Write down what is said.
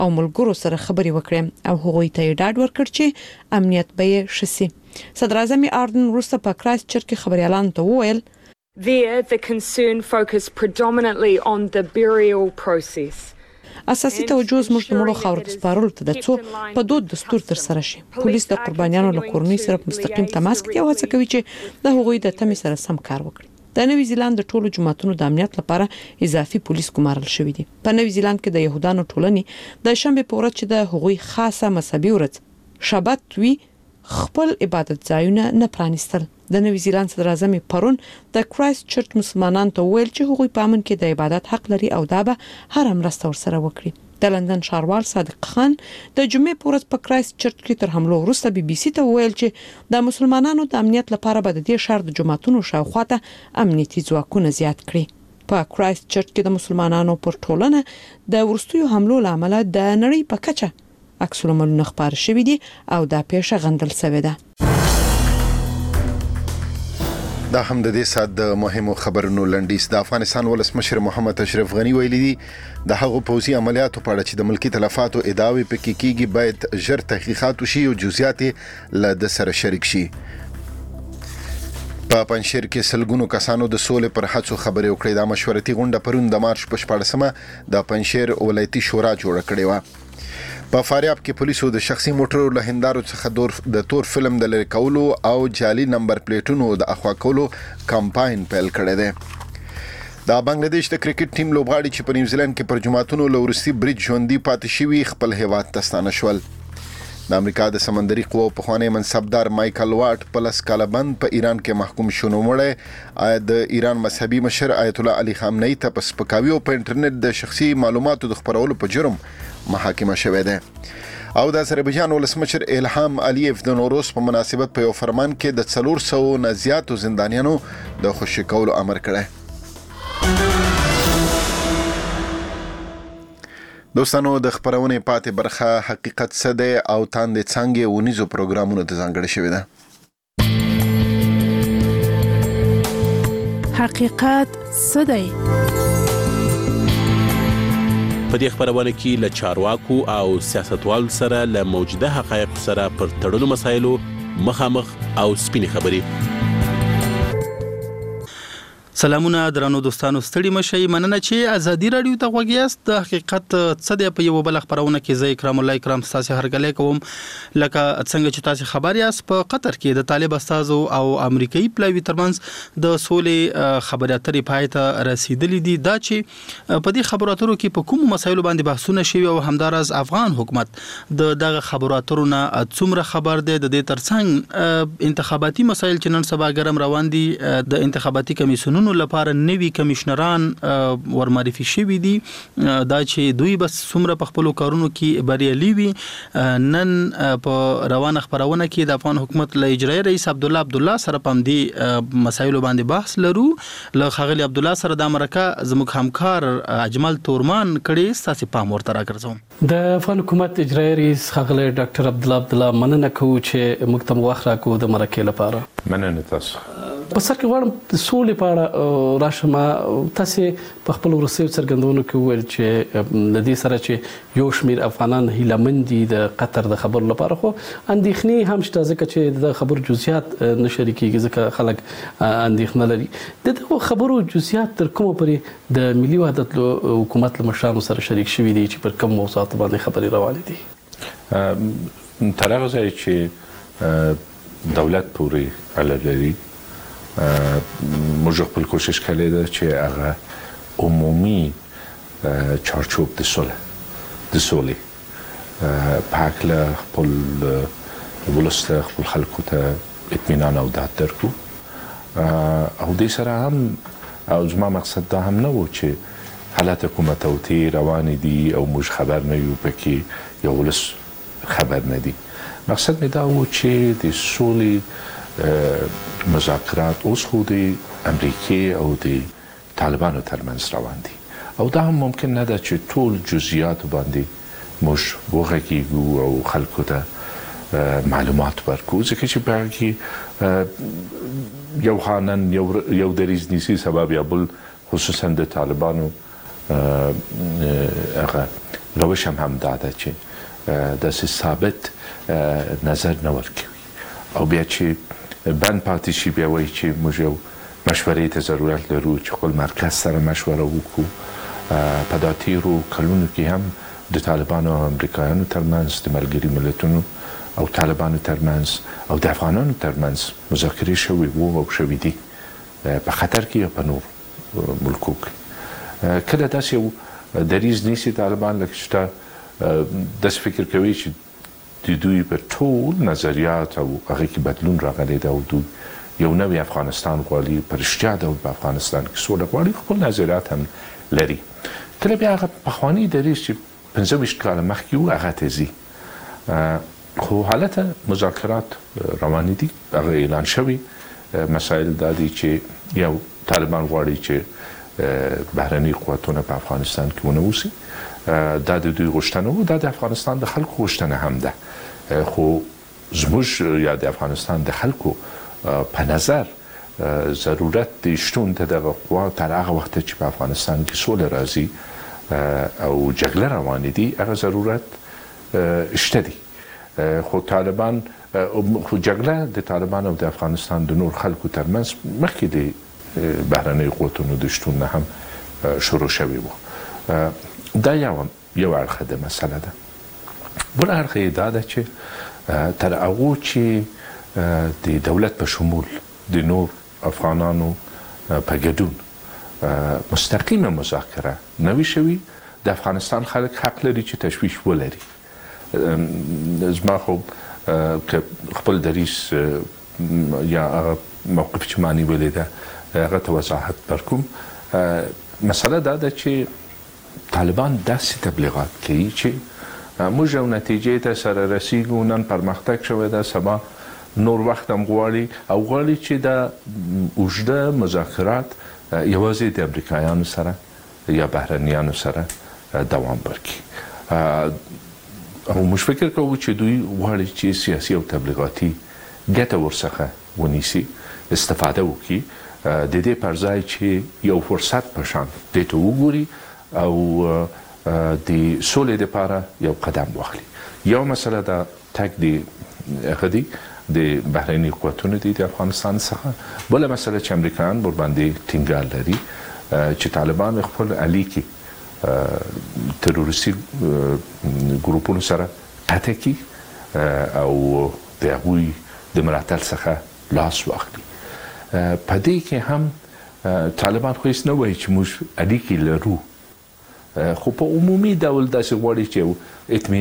او ملګرو سره خبرې وکړي او هغوی ته ډاډ ورکړ چې امنیت به شسي. صدر اعظم اردن روسته په کرایست چرچ کې خبريالانو ته وویل There, the concern focused predominantly on the burial process. اساسي توجه زموږ د مړو خاورو ته سپارلو ته د څو په دود دستور تر سره شي. پولیس د قربانیانو له کورنۍ سره مستقیم تماس کوي او هڅه کوي چې د هغوی د تمې سره سم کار وکړي. د نوی زیلاند د ټولو جماعتونو د امنیت لپاره اضافي پولیس ګمارل شوی دي. په نوی زیلاند کې د يهودانو ټولنې د شنبه په ورځ چې د هغوی خاصه مذهبي ورځ شبت وی خپل عبادت ځایونه نه پرانیستل. د نوی زیلاند صدر اعظم پرون د کرایست چرچ مسلمانانو ته ویل چې هغوی په امن کې د عبادت حق لري او دا به هر مرسته ورسره وکړي. د لندن ښاروال صادق خان د جمعې په ورځ په کرایست چرچ کې تر حملو وروسته بي بي سي ته ویل چې د مسلمانانو د امنیت لپاره به د دې ښار د جماعتونو شاوخوا ته امنیتي ځواکونه زیات کړي. په کرایست چرچ کې د مسلمانانو پر ټولنه د ورستیو حملو لامل د نړۍ په کچه عکس العملونه خبر شوي دي او دا پیښه غندل شوې ده. دا هم د دې سات د مهمو خبرونو لنډیس. د افغانستان ولسمشر محمد اشرف غنی ویلي دي د هغو پوځي عملیاتو په اړه چې د ملکی تلفاتو ادعاوې پکې کیږي باید ژر تحقیقات وشي او جزئیات له د سره شریک شي. په پنځشیر کې سلګونو کسانو د سولې پر هڅو خبرې وکړې. د مشورتي غونډه پرون د مارچ په 14مه د پنځشیر ولایتي شورا جوړه کړې و. په فاریاب کې پولیسو د شخصي موټرو له هندارو څخه د تور فلم د لری کولو او جعلي نمبر پلیټونو د اخوا کولو کمپاین پیل کړی دی. د بنگلاديش د کرکټ ټیم لوبغاړي چې په نیوزیلند کې پر جماعتونو لورسي بریج ژوندۍ پاتې شوي خپل هیواد ته ستانه شول. د امریکا د سمندري قوو پخوانی منصبدار مایکل واټ په لس کاله بند په ایران کې محکوم شو. نو مړی د ایران مذهبي مشر آیت الله علي خامنه‌ای ته په سپکاوي او په انټرنیټ د شخصي معلوماتو د خپرولو په جرم محاکمه شوې ده. او د آذربایجان ولسمشر الهام الیف د نوروز په مناسبت په یو فرمان کې د 400 نه زیاتو زندانیانو د خوشي کولو امر کړی. دوستانو د خبرونې پاتې برخه حقیقت څه دی او تاندې څنګه ونیزو پروګرامونو ته ځانګړې شوې ده. حقیقت څه دی؟ په دې خبرونه کې له چارواکو او سیاستوالو سره له موجوده حقایقو سره پر تړلو مسایلو مخامخ او سپینې خبرې. سلامونه درنو دوستانو، ستړي مشئ. مننه چې ازادي رادیو ته غوږ یاست. د حقیقت څه دی په یو بل خبرونه کې زه اکرام الله اکرام تاسو هرګلې کوم. لکه څنګه چې تاسو خبر یاست په قطر کې د طالب استازو او امریکایي پلاوي ترمنځ د سولې خبرې اترې پای ته رسیدلې دي. دا چې په دې خبرو اترو کې په کوم مسایلو باندې بحثونه شوي او همدارس افغان حکومت دغه خبرو اترو نه څومره خبر دی. د دې ترڅنګ انتخاباتي مسایل چې نن سبا ګرم روان دي، د انتخاباتي کمیسیونونو لپاره نوي کمشنران ورمعرفي شوي دي. دا چې دوی بس څومره په خپل کارونو کې بریالي وي. نن په روانه خبرونه کې د افغان حکومت له اجرایي رئیس عبدالله سره په دې مسایلو باندې بحث لرو. له خغلی عبدالله سره د امریکا زموږ همکار اجمل تورمان کړي تاسو پام ورته راګرځوم. د افغان حکومت اجرایي رئیس خغلی ډاکټر عبدالله مننه کوو چې موږ ته وخت راکړو د مرکې لپاره. مننه تاسو. په سر کې غواړم د سولې په اړه راشم. تاسو په خپل ورسېو څرګندونو کې وویل چې د دې سره چې یو شمېر افغانان هیله دي د قطر د خبرو لپاره، خو اندېښنې هم شته ځکه چې د خبرو جزئیات نه شریکېږي ځکه خلک اندېښنه لري. د دغو خبرو جزئیات تر کومه پورې د ملي وحدت حکومت له مشرانو سره شریک شوي دي چې پر کوم موضوعاتو باندې خبرې روانې دي؟ تر هغه ځایه چې دولت پورې اړه لري، موږ خپل کوشش کړی دی چې هغه عمومي چارچوب د سولې په هکله خپل ولس ته خپل خلکو ته اطمینان او ډاډ درکړو. او دې سره هم او زما مقصد دا هم نه و چې حالات حکومت اوتې روانې دي او موږ خبر نه یو، پکې یو ولس خبر نه دي. مقصد مې دا و چې د سولې مذاکرات اوس خو د امریکای او د طالبانو ترمنځ روان دي او دا هم ممکن نه ده چې ټول جزئیات باندې موږ وغږیږو او خلکو ته معلومات ورکړو، ځکه چې په هغه کې یو خانن یو دریځ نیسي سبب یا بل خصوصا د طالبانو هغه روش هم دا ده چې داسې ثابت نظر نه ورکوي او بیا چې بند پاتې شي بیا وایي چې موږ یو مشورې ته ضرورت لرو چې خپل مرکز سره مشوره وکړو. په دا تیرو کلونو کې هم د طالبانو او امریکایانو ترمنځ د ملګري ملتونو او طالبانو ترمنځ او د افغانانو ترمنځ مذاکرې شوي وو او شوي دي په خطر کې یا په نور ملکو کې. کله داسې یو دریځ نیسي طالبان لکه چې تا داسې فکر کوي چې د دوی په ټول نظریات او هغه کې بدلون راغلی دی او دوی یو نوی افغانستان غواړي، په رښتیا ډول په افغانستان کې سوله غواړي، خپل نظریات هم لري. کله بیا هغه پخواني دریځ چې 25 کاله مخکې و هغه ته ځي. خو حالت مذاکرات روانې دي، هغه اعلان شوي. مسایل دا دي چې یو طالبان غواړي چې بهرني قوتونه په افغانستان کې ونه اوسي. دا د دوی غوښتنه و، دا د افغانستان د خلکو غوښتنه هم ده. خو زموږ یا د افغانستان د خلکو په نظر ضرورت د شتون د دغه قوا تر هغه وخت چې په افغانستان کې سوله راځي او جګړه روانه دي، هغه ضرورت شته دي. خو طالبان خو جګړه د طالبان او د افغانستان د نور خلکو ترمنځ مخکې د بهرنۍ قوتونو د شتون نه هم شروع شوی و. دا یو اړخه د مسله ده. بل اړخ یې دا ده چې تر هغو چې د دولت په شمول د نور افغانانو په ګډون مستقیمه مذاکره نوي شوي، د افغانستان خلک حق لري چې تشویش ولري. زما خو که خپل دریځ یا هغه موقف چې ما نیولې ده هغه ته وضاحت ورکوم. مسله دا ده چې طالبان داسې تبلیغات کوي چې موږ یو نتیجې ته سره رسیږو، نن پرمختګ شوی ده، سبا نور وخت هم غواړي او غواړي چې دا اوږده مذاکرات یوازې د امریکایانو سره یا بهرنیانو سره دوام ورکړي. او موږ فکر کوو چې دوی غواړي چې سیاسي او تبلیغاتي ګټه ورڅخه ونیسي، استفاده وکړي، د دې پر ځای چې یو فرصت په شان دې ته وګوري او د سولې لپاره یو قدم واخلي. یو مسله دا تک د هغه دی د بهرني قوتونو دي د افغانستان څخه. بله مسله چې امریکایان ورباندې ټینګار لري چې طالبان خپل اړیکې تروریستي ګروپونو سره قطع کړي او د هغوی د ملاتړ څخه لاس واخلي. په دې کې هم طالبان خو هیڅ نه وایي چې موږ اړیکې لرو، خو په عمومي ډول داسې غواړي چې اطمینان